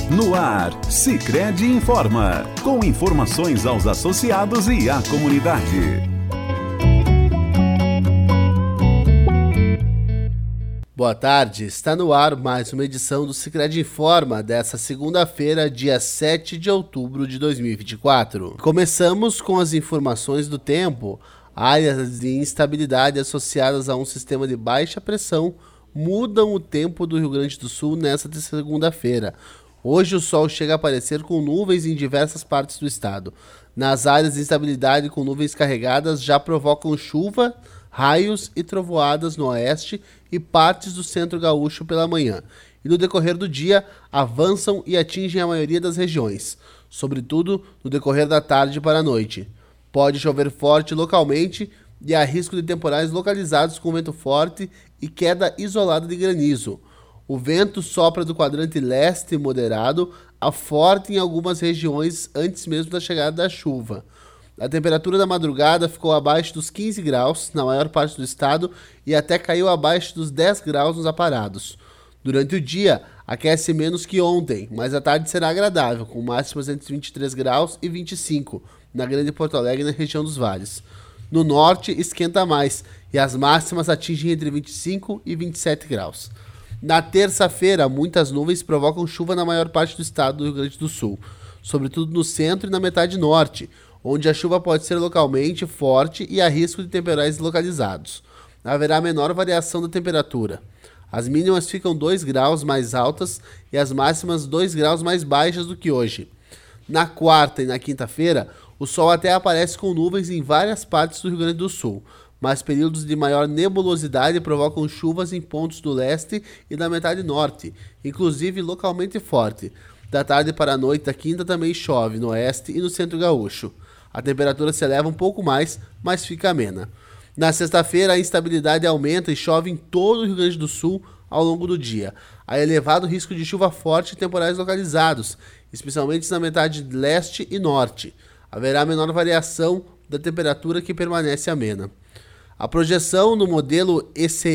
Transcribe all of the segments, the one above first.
No ar, Sicredi informa, com informações aos associados e à comunidade. Boa tarde, está no ar mais uma edição do Sicredi Informa dessa segunda-feira, dia 7 de outubro de 2024. Começamos com as informações do tempo. Áreas de instabilidade associadas a um sistema de baixa pressão mudam o tempo do Rio Grande do Sul nesta segunda-feira. Hoje o sol chega a aparecer com nuvens em diversas partes do estado. Nas áreas de instabilidade com nuvens carregadas já provocam chuva, raios e trovoadas no oeste e partes do centro gaúcho pela manhã. E no decorrer do dia avançam e atingem a maioria das regiões, sobretudo no decorrer da tarde para a noite. Pode chover forte localmente e há risco de temporais localizados com vento forte e queda isolada de granizo. O vento sopra do quadrante leste moderado a forte em algumas regiões antes mesmo da chegada da chuva. A temperatura da madrugada ficou abaixo dos 15 graus na maior parte do estado e até caiu abaixo dos 10 graus nos aparados. Durante o dia, aquece menos que ontem, mas a tarde será agradável, com máximas entre 23 graus e 25, na Grande Porto Alegre e na região dos vales. No norte, esquenta mais e as máximas atingem entre 25 e 27 graus. Na terça-feira, muitas nuvens provocam chuva na maior parte do estado do Rio Grande do Sul, sobretudo no centro e na metade norte, onde a chuva pode ser localmente forte e há risco de temporais localizados. Haverá menor variação da temperatura. As mínimas ficam 2 graus mais altas e as máximas 2 graus mais baixas do que hoje. Na quarta e na quinta-feira, o sol até aparece com nuvens em várias partes do Rio Grande do Sul, mas períodos de maior nebulosidade provocam chuvas em pontos do leste e da metade norte, inclusive localmente forte. Da tarde para a noite da quinta também chove no oeste e no centro gaúcho. A temperatura se eleva um pouco mais, mas fica amena. Na sexta-feira, a instabilidade aumenta e chove em todo o Rio Grande do Sul ao longo do dia. Há elevado risco de chuva forte e temporais localizados, especialmente na metade leste e norte. Haverá menor variação da temperatura que permanece amena. A projeção no modelo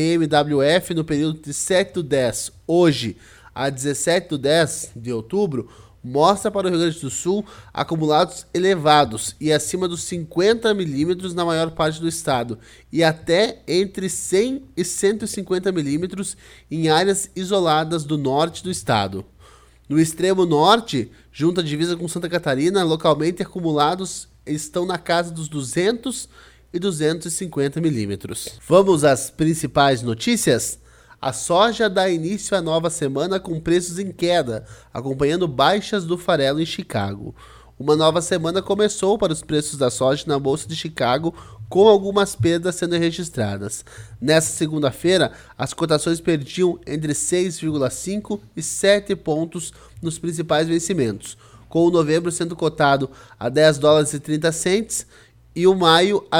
ECMWF no período de 7/10, hoje, a 17/10 de outubro, mostra para o Rio Grande do Sul acumulados elevados e acima dos 50 milímetros na maior parte do estado e até entre 100 e 150 milímetros em áreas isoladas do norte do estado. No extremo norte, junto à divisa com Santa Catarina, localmente acumulados estão na casa dos 200 e 250 milímetros. Vamos às principais notícias? A soja dá início à nova semana com preços em queda, acompanhando baixas do farelo em Chicago. Uma nova semana começou para os preços da soja na Bolsa de Chicago, com algumas perdas sendo registradas. Nessa segunda-feira, as cotações perdiam entre 6,5 e 7 pontos nos principais vencimentos, com o novembro sendo cotado a $10,30 e o maio a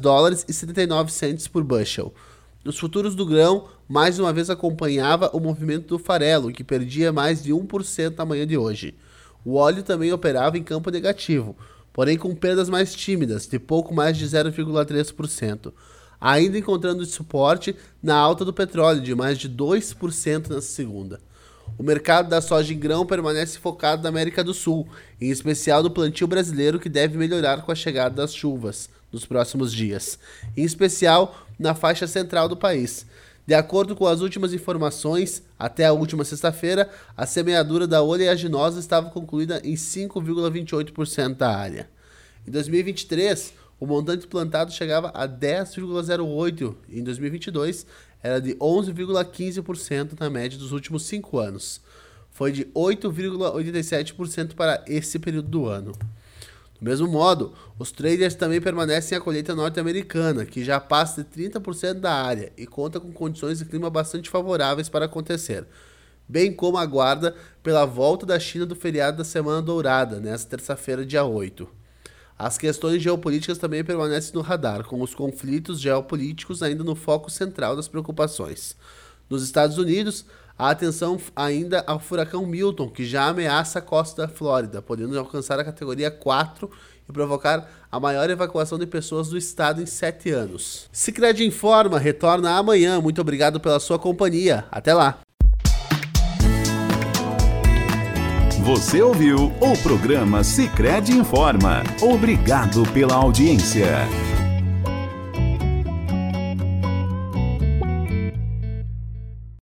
$10,79 por bushel. Os futuros do grão, mais uma vez, acompanhava o movimento do farelo, que perdia mais de 1% na manhã de hoje. O óleo também operava em campo negativo, porém com perdas mais tímidas, de pouco mais de 0,3%, ainda encontrando suporte na alta do petróleo, de mais de 2% nessa segunda. O mercado da soja em grão permanece focado na América do Sul, em especial no plantio brasileiro, que deve melhorar com a chegada das chuvas nos próximos dias, em especial na faixa central do país. De acordo com as últimas informações, até a última sexta-feira, a semeadura da oleaginosa estava concluída em 5,28% da área. Em 2023, o montante plantado chegava a 10,08%, e em 2022 era de 11,15% na média dos últimos 5 anos. Foi de 8,87% para esse período do ano. Do mesmo modo, os traders também permanecem à colheita norte-americana, que já passa de 30% da área e conta com condições de clima bastante favoráveis para acontecer, bem como aguarda pela volta da China do feriado da Semana Dourada, nesta terça-feira, dia 8. As questões geopolíticas também permanecem no radar, com os conflitos geopolíticos ainda no foco central das preocupações. Nos Estados Unidos, a atenção ainda ao furacão Milton, que já ameaça a costa da Flórida, podendo alcançar a categoria 4 e provocar a maior evacuação de pessoas do estado em 7 anos. Sicredi Informa retorna amanhã. Muito obrigado pela sua companhia. Até lá! Você ouviu o programa Sicredi Informa. Obrigado pela audiência.